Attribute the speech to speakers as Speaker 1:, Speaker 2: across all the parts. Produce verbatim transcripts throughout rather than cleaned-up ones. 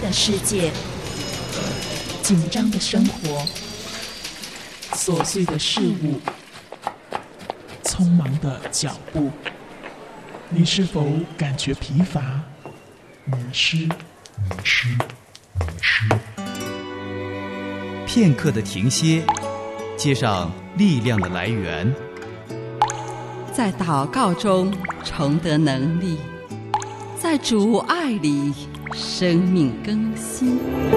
Speaker 1: 的世界，紧张的生活，琐碎的事物，匆忙的脚步，你是否感觉疲乏、迷失？迷失，迷失。
Speaker 2: 片刻的停歇，接上力量的来源，
Speaker 3: 在祷告中重得能力，在主爱里生命更新。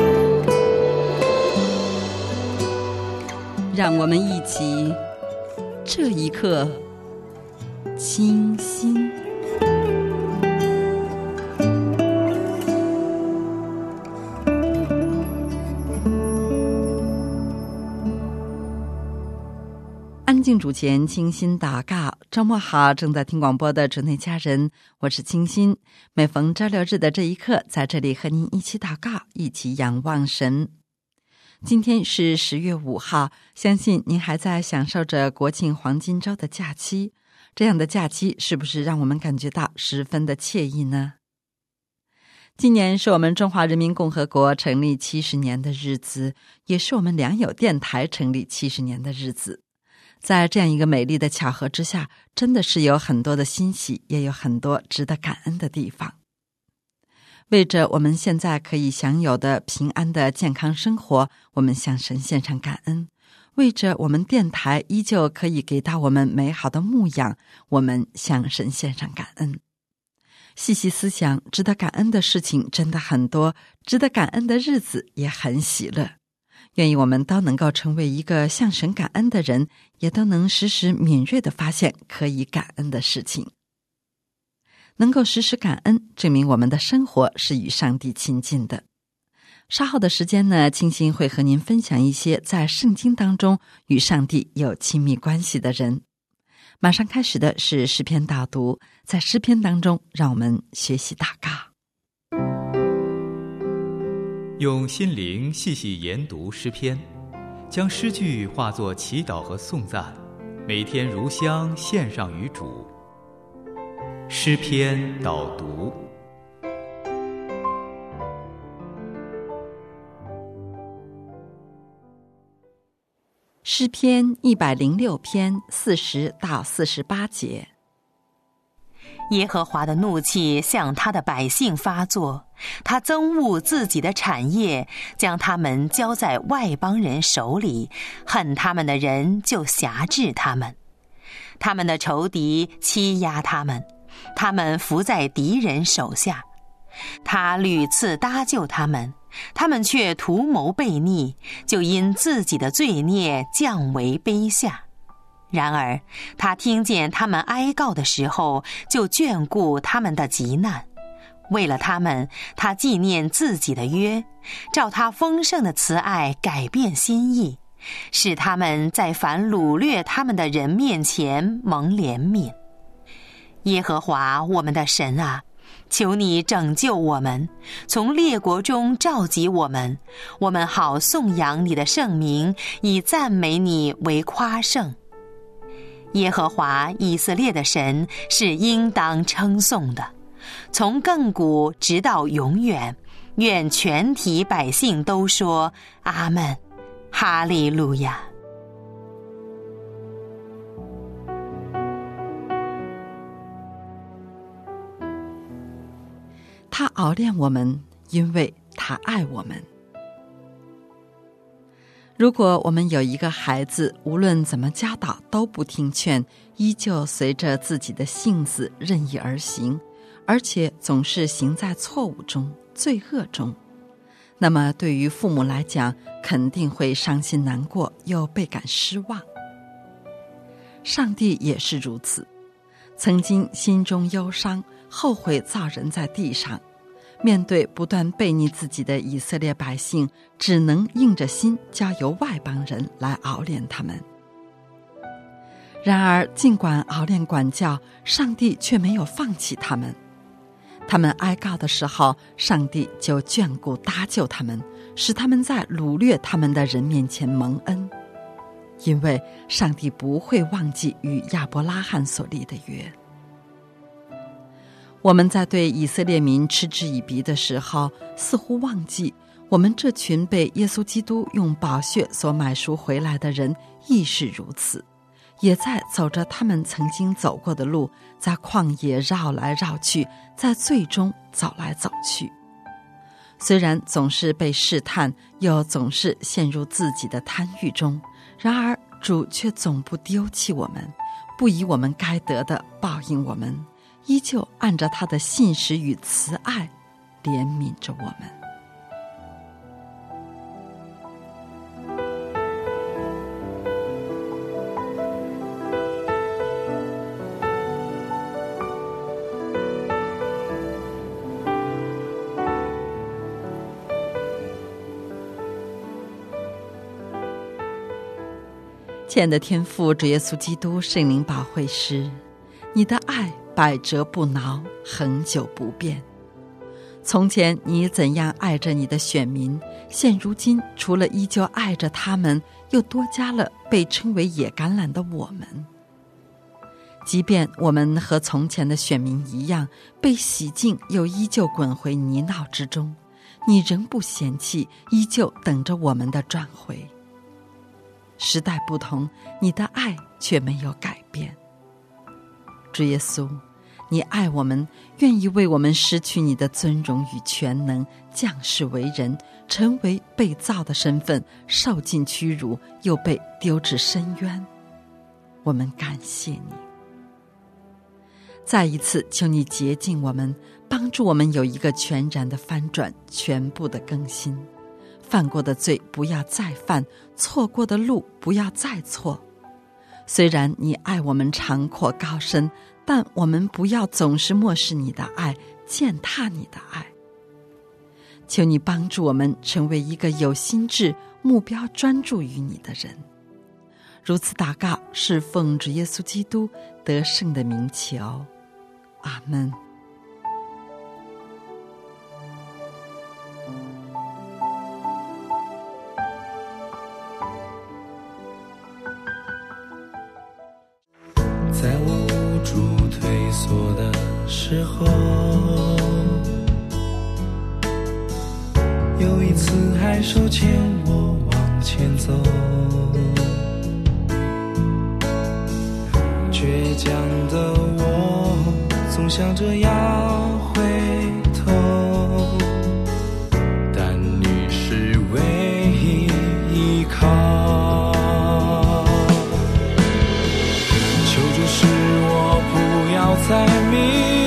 Speaker 3: 让我们一起这一刻清心。安静主前，清心祷告。周末好，正在听广播的主内家人，我是清心。每逢周六日的这一刻，在这里和您一起祷告，一起仰望神。今天是十月五号，相信您还在享受着国庆黄金周的假期。这样的假期是不是让我们感觉到十分的惬意呢？今年是我们中华人民共和国成立七十年的日子，也是我们良友电台成立七十年的日子。在这样一个美丽的巧合之下，真的是有很多的欣喜，也有很多值得感恩的地方。为着我们现在可以享有的平安的健康生活，我们向神献上感恩；为着我们电台依旧可以给到我们美好的牧养，我们向神献上感恩。细细思想，值得感恩的事情真的很多，值得感恩的日子也很喜乐。愿意我们都能够成为一个向神感恩的人，也都能时时敏锐地发现可以感恩的事情。能够时时感恩，证明我们的生活是与上帝亲近的。稍后的时间呢，清心会和您分享一些在圣经当中与上帝有亲密关系的人。马上开始的是诗篇导读，在诗篇当中，让我们学习祷告。
Speaker 2: 用心灵细细研读诗篇，将诗句化作祈祷和颂赞，每天如香献上于主。诗篇导读。
Speaker 3: 诗篇一百零六篇四十到四十八节。
Speaker 4: 耶和华的怒气向他的百姓发作，他憎恶自己的产业，将他们交在外邦人手里，恨他们的人就辖制他们。他们的仇敌欺压他们，他们伏在敌人手下。他屡次搭救他们，他们却图谋悖逆，就因自己的罪孽降为卑下。然而他听见他们哀告的时候，就眷顾他们的急难。为了他们，他纪念自己的约，照他丰盛的慈爱改变心意，使他们在凡掳掠他们的人面前蒙怜悯。耶和华我们的神啊，求你拯救我们，从列国中召集我们，我们好颂扬你的圣名，以赞美你为夸胜。耶和华以色列的神是应当称颂的，从亘古直到永远，愿全体百姓都说阿们，哈利路亚。
Speaker 3: 他熬炼我们，因为他爱我们。如果我们有一个孩子，无论怎么教导都不听劝，依旧随着自己的性子任意而行，而且总是行在错误中、罪恶中，那么对于父母来讲，肯定会伤心难过，又倍感失望。上帝也是如此，曾经心中忧伤，后悔造人在地上，面对不断悖逆自己的以色列百姓，只能硬着心交由外邦人来熬炼他们。然而尽管熬炼管教，上帝却没有放弃他们。他们哀告的时候，上帝就眷顾搭救他们，使他们在掳掠他们的人面前蒙恩。因为上帝不会忘记与亚伯拉罕所立的约。 我们在对以色列民嗤之以鼻的时候，似乎忘记我们这群被耶稣基督用宝血所买赎回来的人亦是如此，也在走着他们曾经走过的路，在旷野绕来绕去，在罪中走来走去。虽然总是被试探，又总是陷入自己的贪欲中，然而主却总不丢弃我们，不以我们该得的报应我们，依旧按照他的信实与慈爱怜悯着我们。亲爱的天父，主耶稣基督，圣灵保惠师，你的爱百折不挠，恒久不变。从前你怎样爱着你的选民，现如今除了依旧爱着他们，又多加了被称为野橄榄的我们。即便我们和从前的选民一样，被洗净又依旧滚回泥淖之中，你仍不嫌弃，依旧等着我们的转回。时代不同，你的爱却没有改变。主耶稣，你爱我们，愿意为我们失去你的尊荣与全能，降世为人，成为被造的身份，受尽屈辱，又被丢至深渊。我们感谢你。再一次求你洁净我们，帮助我们有一个全然的翻转，全部的更新。犯过的罪不要再犯，错过的路不要再错。虽然你爱我们长阔高深，但我们不要总是漠视你的爱，践踏你的爱。求你帮助我们成为一个有心志、目标专注于你的人。如此祷告，是奉主耶稣基督得胜的名求，阿们。
Speaker 5: 在我无助退缩的时候，有一次还手牵我往前走，倔强的我总想着要回头，但你是唯一依靠。在迷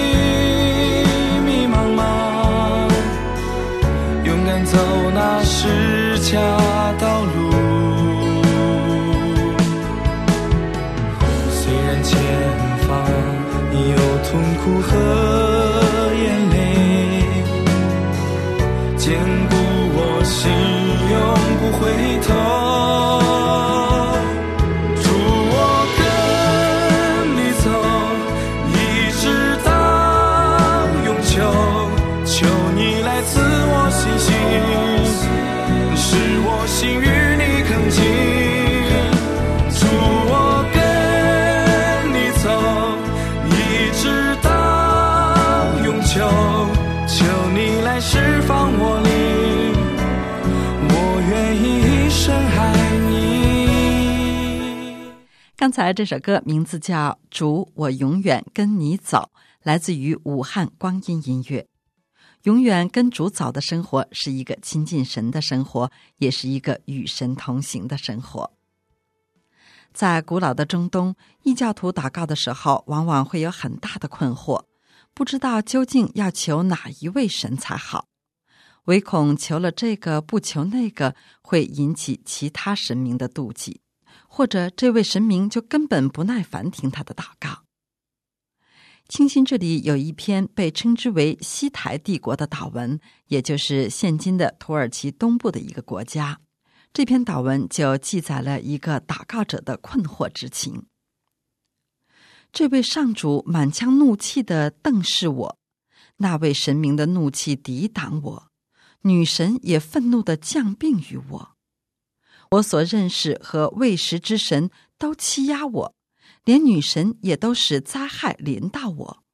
Speaker 5: 迷茫茫，勇敢走那十架道路。虽然前方已有痛苦和眼泪，坚固我心，永不回头。使我心与你更近，主我跟你走，一直到永久，求你来释放我灵，我愿意一生爱你。
Speaker 3: 刚才这首歌名字叫《主我永远跟你走》，来自于武汉光阴音乐。永远跟主走的生活是一个亲近神的生活，也是一个与神同行的生活。在古老的中东，异教徒祷告的时候往往会有很大的困惑，不知道究竟要求哪一位神才好，唯恐求了这个不求那个会引起其他神明的妒忌，或者这位神明就根本不耐烦听他的祷告。清新这里有一篇被称之为西台帝国的祷文，也就是现今的土耳其东部的一个国家。这篇祷文就记载了一个祷告者的困惑之情。这位上主满腔怒气地瞪视我，那位神明的怒气抵挡我，女神也愤怒地降病于我。我所认识和未识之神都欺压我，连女神也都使灾害临到我，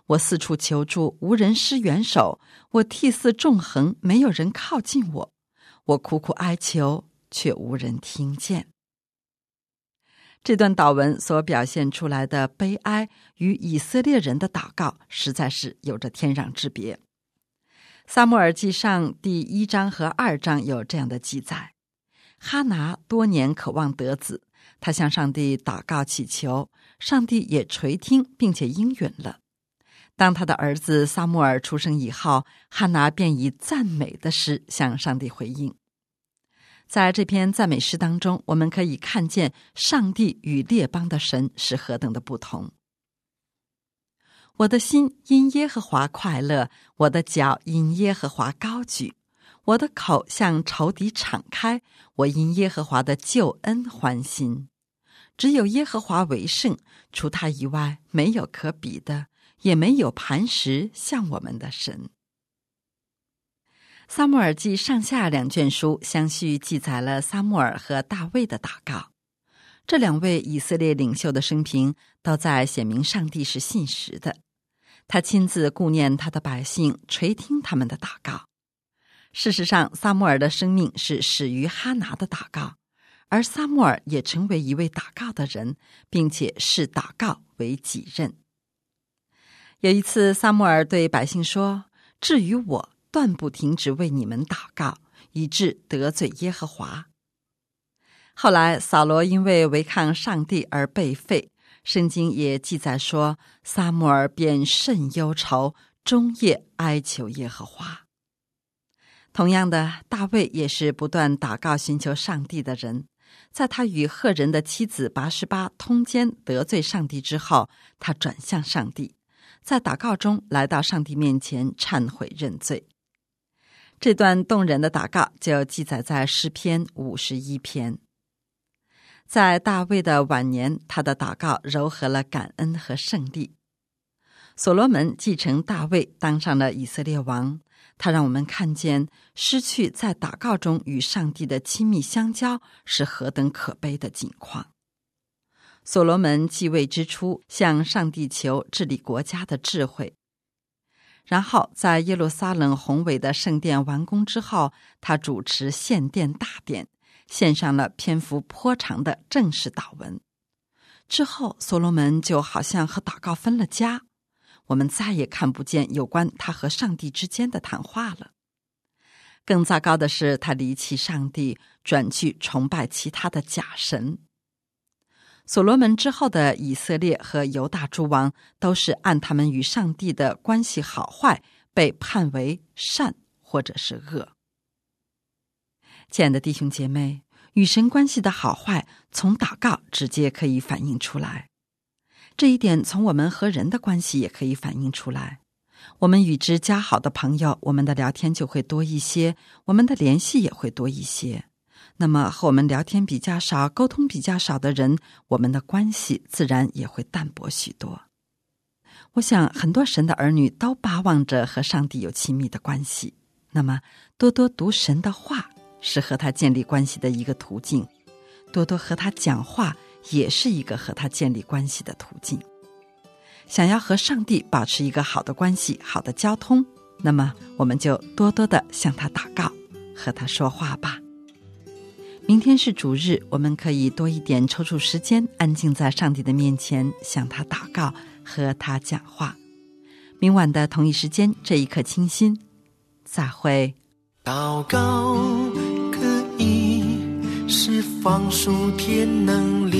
Speaker 3: 我四处求助，无人施援手，我涕泗纵横，没有人靠近我，我苦苦哀求，却无人听见。这段祷文所表现出来的悲哀与以色列人的祷告实在是有着天壤之别。撒母耳记上第一章和二章有这样的记载：哈拿多年渴望得子，他向上帝祷告祈求，上帝也垂听并且应允了。当他的儿子撒母耳出生以后，哈拿便以赞美的诗向上帝回应。在这篇赞美诗当中，我们可以看见上帝与列邦的神是何等的不同。我的心因耶和华快乐，我的脚因耶和华高举，我的口向仇敌敞开，我因耶和华的救恩欢心。只有耶和华为圣，除他以外没有可比的，也没有磐石像我们的神。撒母耳记上下两卷书相续记载了撒母耳和大卫的祷告，这两位以色列领袖的生平都在显明上帝是信实的，他亲自顾念他的百姓，垂听他们的祷告。事实上，撒母耳的生命是始于哈拿的祷告，而撒母耳也成为一位祷告的人，并且视祷告为己任。有一次，撒母耳对百姓说：至于我，断不停止为你们祷告，以致得罪耶和华。后来扫罗因为违抗上帝而被废，圣经也记载说，撒母耳便甚忧愁，终夜哀求耶和华。同样的，大卫也是不断祷告寻求上帝的人。在他与赫人的妻子拔示巴通奸得罪上帝之后，他转向上帝，在祷告中来到上帝面前忏悔认罪。这段动人的祷告就记载在诗篇五十一篇。在大卫的晚年，他的祷告糅合了感恩和胜利。所罗门继承大卫，当上了以色列王，他让我们看见失去在祷告中与上帝的亲密相交是何等可悲的境况。所罗门继位之初，向上帝求治理国家的智慧，然后在耶路撒冷宏伟的圣殿完工之后，他主持献殿大典，献上了篇幅颇长的正式祷文。之后所罗门就好像和祷告分了家，我们再也看不见有关他和上帝之间的谈话了。更糟糕的是，他离弃上帝，转去崇拜其他的假神。所罗门之后的以色列和犹大诸王都是按他们与上帝的关系好坏被判为善或者是恶。亲爱的弟兄姐妹，与神关系的好坏从祷告直接可以反映出来，这一点从我们和人的关系也可以反映出来。我们与之交好的朋友，我们的聊天就会多一些，我们的联系也会多一些。那么和我们聊天比较少，沟通比较少的人，我们的关系自然也会淡薄许多。我想很多神的儿女都巴望着和上帝有亲密的关系，那么多多读神的话是和他建立关系的一个途径，多多和他讲话也是一个和他建立关系的途径。想要和上帝保持一个好的关系，好的交通，那么我们就多多的向他祷告，和他说话吧。明天是主日，我们可以多一点抽出时间，安静在上帝的面前，向他祷告，和他讲话。明晚的同一时间，这一刻清心，再会。
Speaker 5: 祷告可以释放属天能力，